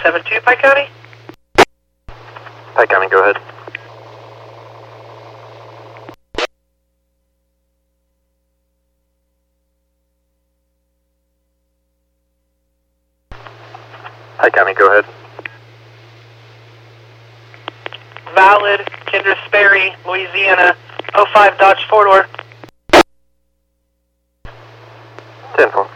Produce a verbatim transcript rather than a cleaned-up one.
seven two, Pike County. Pike County, go ahead. Pike County, go ahead. Valid, Kendra Sperry, Louisiana, oh five Dodge four door. ten four.